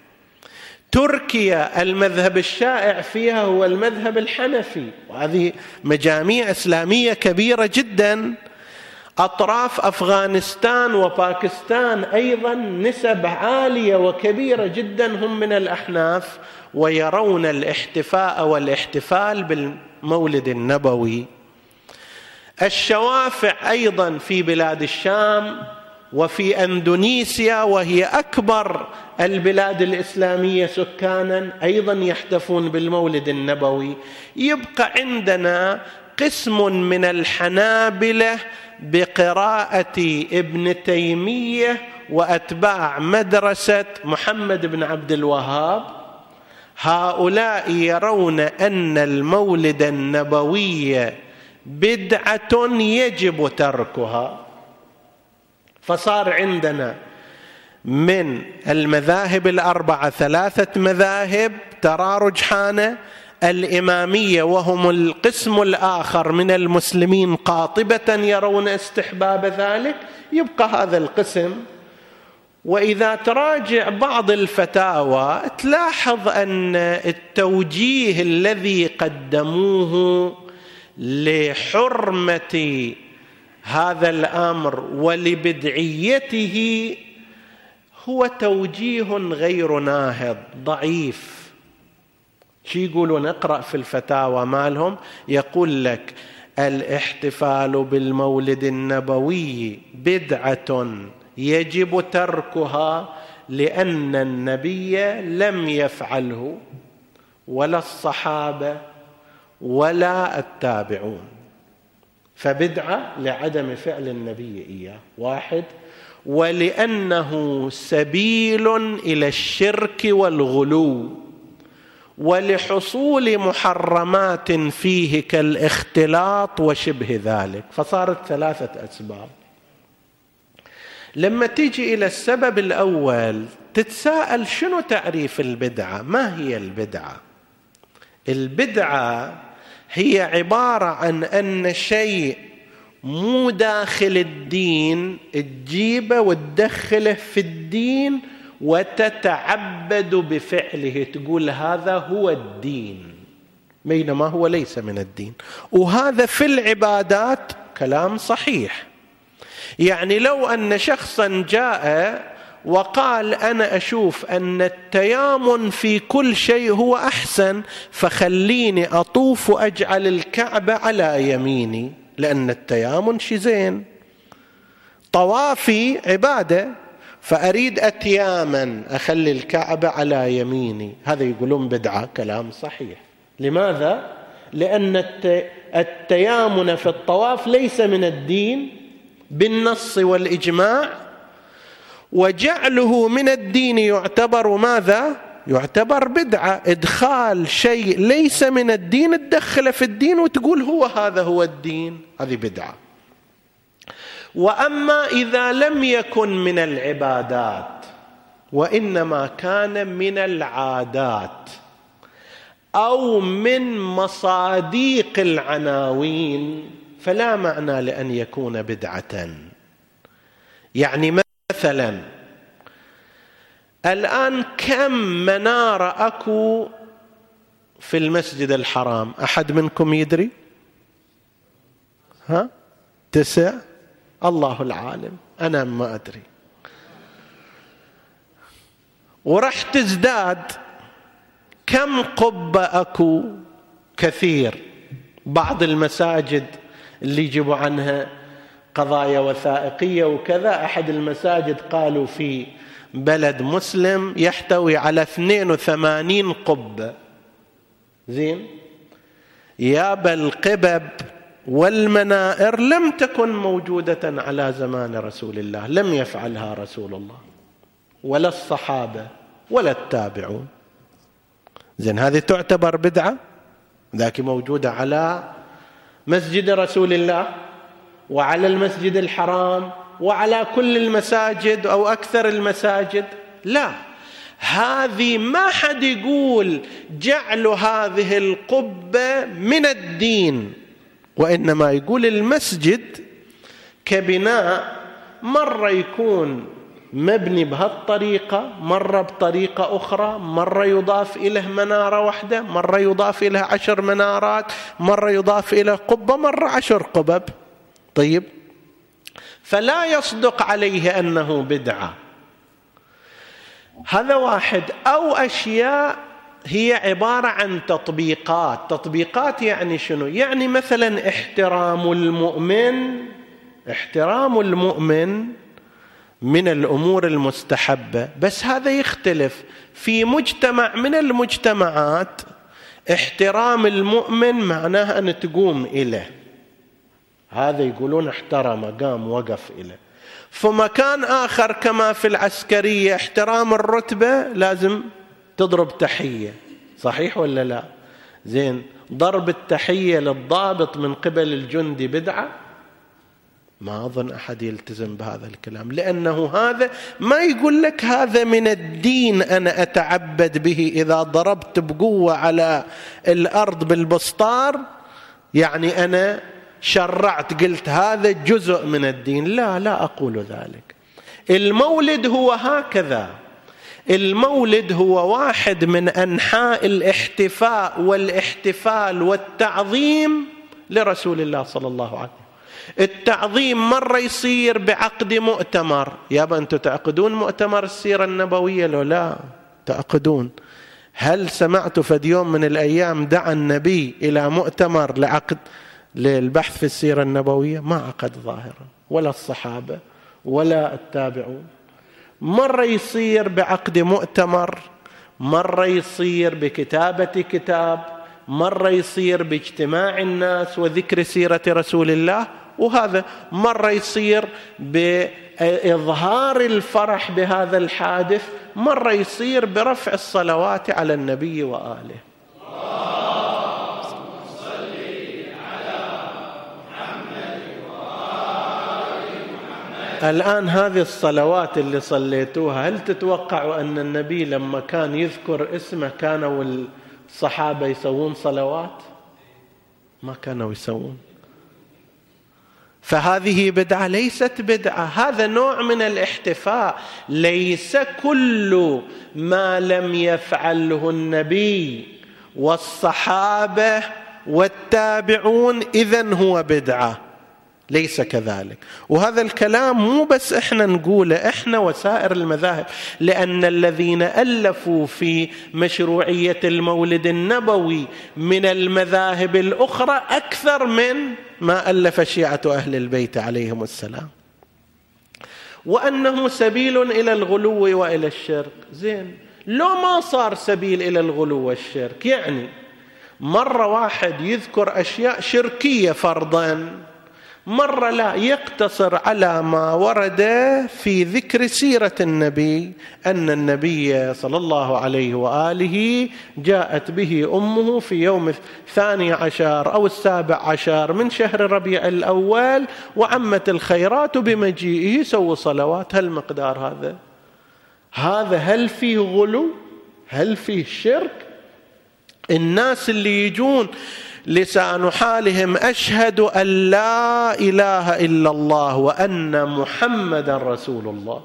تركيا المذهب الشائع فيها هو المذهب الحنفي، وهذه مجاميع إسلامية كبيرة جدا. أطراف أفغانستان وباكستان أيضا نسب عالية وكبيرة جدا هم من الأحناف، ويرون الاحتفاء والاحتفال بالمولد النبوي. الشوافع أيضا في بلاد الشام وفي أندونيسيا، وهي أكبر البلاد الإسلامية سكانا، أيضا يحتفون بالمولد النبوي. يبقى عندنا قسم من الحنابلة بقراءة ابن تيمية وأتباع مدرسة محمد بن عبد الوهاب. هؤلاء يرون أن المولد النبوي بدعة يجب تركها. فصار عندنا من المذاهب الأربعة ثلاثة مذاهب ترى رجحانه: الإمامية وهم القسم الآخر من المسلمين قاطبة يرون استحباب ذلك، يبقى هذا القسم. وإذا تراجع بعض الفتاوى تلاحظ أن التوجيه الذي قدموه لحرمة هذا الأمر ولبدعيته هو توجيه غير ناهض ضعيف. شو يقولون؟ نقرأ في الفتاوى مالهم، يقول لك الاحتفال بالمولد النبوي بدعة يجب تركها لأن النبي لم يفعله ولا الصحابة ولا التابعون، فبدعة لعدم فعل النبي إياه واحد، ولأنه سبيل إلى الشرك والغلو ولحصول محرمات فيه كالاختلاط وشبه ذلك، فصارت ثلاثة أسباب. لما تيجي إلى السبب الأول تتساءل شنو تعريف البدعة؟ ما هي البدعة؟ البدعة هي عبارة عن أن شيء مو داخل الدين تجيبه وتدخله في الدين وتتعبد بفعله، تقول هذا هو الدين، بينما هو ليس من الدين. وهذا في العبادات كلام صحيح. يعني لو أن شخصا جاء وقال أنا أشوف أن التيامن في كل شيء هو أحسن، فخليني أطوف وأجعل الكعبة على يميني لأن التيامن شيء زين، طوافي عبادة فأريد أتيامن أخلي الكعبة على يميني، هذا يقولون بدعة، كلام صحيح. لماذا؟ لأن التيامن في الطواف ليس من الدين بالنص والإجماع، وجعله من الدين يعتبر ماذا؟ يعتبر بدعة، إدخال شيء ليس من الدين تدخله في الدين وتقول هو هذا هو الدين، هذه بدعة. وأما إذا لم يكن من العبادات وإنما كان من العادات أو من مصاديق العناوين فلا معنى لأن يكون بدعة. يعني مثلا الآن كم منارة أكو في المسجد الحرام؟ أحد منكم يدري؟ ها؟ تسع؟ الله العالم، أنا ما أدري. ورح تزداد كم قبة أكو؟ كثير. بعض المساجد اللي يجيبوا عنها قضايا وثائقية وكذا، أحد المساجد قالوا في بلد مسلم يحتوي على اثنين وثمانين قبة. زين، يا القبب والمنائر لم تكن موجودة على زمان رسول الله، لم يفعلها رسول الله ولا الصحابة ولا التابعون. زين، هذه تعتبر بدعة، ذاك موجودة على مسجد رسول الله وعلى المسجد الحرام وعلى كل المساجد أو أكثر المساجد. لا، هذه ما حد يقول جعل هذه القبة من الدين، وإنما يقول المسجد كبناء مرة يكون مبني بهالطريقة، مرة بطريقة أخرى، مرة يضاف إليه منارة واحدة، مرة يضاف إليه عشر منارات، مرة يضاف إليه قبة، مرة عشر قبب. طيب، فلا يصدق عليه أنه بدعة. هذا واحد. أو أشياء هي عبارة عن تطبيقات. تطبيقات يعني شنو؟ يعني مثلا احترام المؤمن، احترام المؤمن من الأمور المستحبة، بس هذا يختلف في مجتمع من المجتمعات. احترام المؤمن معناه أن تقوم إليه، هذا يقولون احترم، قام وقف إليه. في مكان آخر كما في العسكرية احترام الرتبة لازم تضرب تحية، صحيح ولا لا؟ زين، ضرب التحية للضابط من قبل الجندي بدعة؟ ما أظن أحد يلتزم بهذا الكلام، لأنه هذا ما يقول لك هذا من الدين أنا أتعبد به، إذا ضربت بقوة على الأرض بالبسطار يعني أنا شرعت قلت هذا جزء من الدين. لا لا أقول ذلك. المولد هو هكذا، المولد هو واحد من أنحاء الاحتفاء والاحتفال والتعظيم لرسول الله صلى الله عليه وسلم. التعظيم مرة يصير بعقد مؤتمر، يابا أنتم تعقدون مؤتمر السيرة النبوية لو لا تعقدون؟ هل سمعت فد يوم من الأيام دعا النبي إلى مؤتمر لعقد للبحث في السيرة النبوية؟ ما عقد ظاهرا، ولا الصحابة ولا التابعون. مرة يصير بعقد مؤتمر، مرة يصير بكتابة كتاب، مرة يصير باجتماع الناس وذكر سيرة رسول الله، وهذا مرة يصير بإظهار الفرح بهذا الحادث، مرة يصير برفع الصلوات على النبي وآله. الآن هذه الصلوات اللي صليتوها، هل تتوقعوا أن النبي لما كان يذكر اسمه كانوا الصحابة يسوون صلوات؟ ما كانوا يسوون. فهذه بدعة ليست بدعة، هذا نوع من الاحتفاء. ليس كل ما لم يفعله النبي والصحابة والتابعون إذن هو بدعة، ليس كذلك. وهذا الكلام مو بس احنا نقوله، احنا وسائر المذاهب، لأن الذين ألفوا في مشروعية المولد النبوي من المذاهب الأخرى أكثر من ما ألف شيعة أهل البيت عليهم السلام، وأنه سبيل إلى الغلو وإلى الشرك. زين، لو ما صار سبيل إلى الغلو والشرك، يعني مرة واحد يذكر أشياء شركية فرضاً، مرة لا، يقتصر على ما ورد في ذكر سيرة النبي، أن النبي صلى الله عليه وآله جاءت به أمه في يوم الثاني عشر أو السابع عشر من شهر ربيع الأول، وعمت الخيرات بمجيئه، سووا صلوات. هل مقدار هذا؟ هذا هل فيه غلو؟ هل فيه شرك؟ الناس اللي يجون لسان حالهم أشهد أن لا إله إلا الله وأن محمدا رسول الله،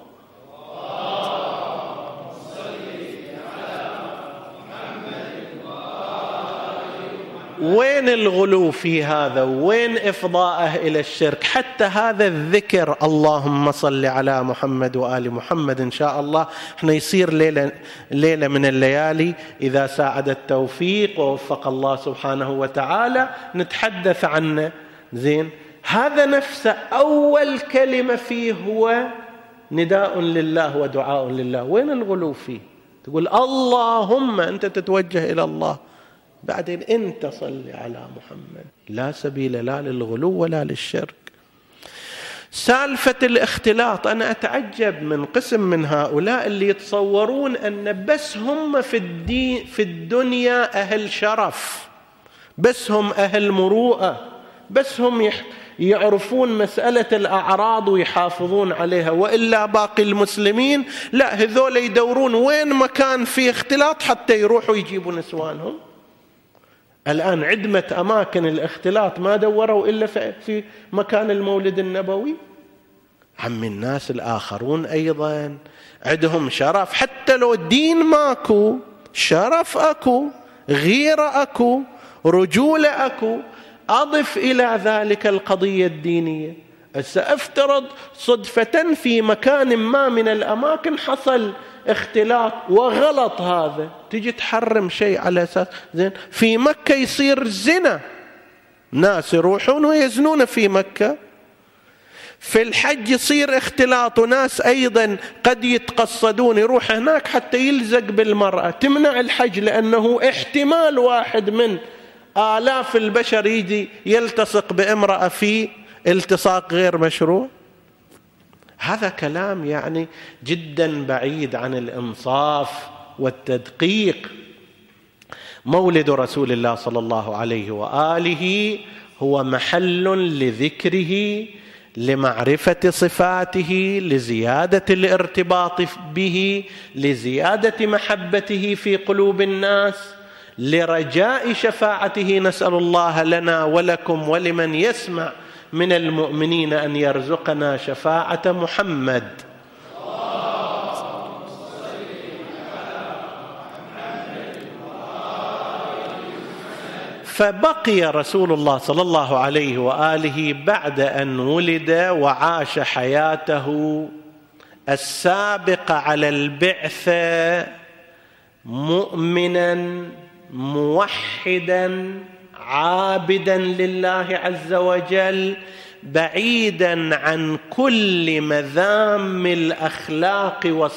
وين الغلو في هذا؟ وين إفضاءه إلى الشرك؟ حتى هذا الذكر اللهم صل على محمد وآل محمد، إن شاء الله احنا يصير ليلة, ليلة من الليالي إذا ساعد التوفيق ووفق الله سبحانه وتعالى نتحدث عنه. زين، هذا نفسه أول كلمة فيه هو نداء لله ودعاء لله. وين الغلو فيه؟ تقول اللهم، أنت تتوجه إلى الله، بعدين أنت صل على محمد. لا سبيل لا للغلو ولا للشرك. سالفة الاختلاط، أنا أتعجب من قسم من هؤلاء اللي يتصورون أن بس هم في الدين في الدنيا أهل شرف، بس هم أهل مروءة، بس هم يعرفون مسألة الأعراض ويحافظون عليها، وإلا باقي المسلمين لا، هذول يدورون وين مكان فيه اختلاط حتى يروحوا يجيبوا نسوانهم. الآن عدمة أماكن الاختلاط ما دوروا إلا في مكان المولد النبوي. عم الناس الآخرون أيضا عندهم شرف، حتى لو الدين ماكو، شرف أكو، غيرة أكو، رجولة أكو. أضف إلى ذلك القضية الدينية. سأفترض صدفة في مكان ما من الأماكن حصل اختلاط وغلط، هذا تجي تحرم شيء على أساس زين في مكة يصير زنا، ناس يروحون ويزنون في مكة. في الحج يصير اختلاط، وناس أيضا قد يتقصدون يروح هناك حتى يلزق بالمرأة، تمنع الحج لأنه احتمال واحد من آلاف البشر يجي يلتصق بامرأة في التصاق غير مشروع. هذا كلام يعني جدا بعيد عن الإنصاف والتدقيق. مولد رسول الله صلى الله عليه وآله هو محل لذكره لمعرفة صفاته، لزيادة الارتباط به، لزيادة محبته في قلوب الناس، لرجاء شفاعته. نسأل الله لنا ولكم ولمن يسمع من المؤمنين أن يرزقنا شفاعة محمد. فبقي رسول الله صلى الله عليه وآله بعد أن ولد وعاش حياته السابقة على البعثة مؤمنا موحدا عابدا لله عز وجل، بعيدا عن كل مذام الأخلاق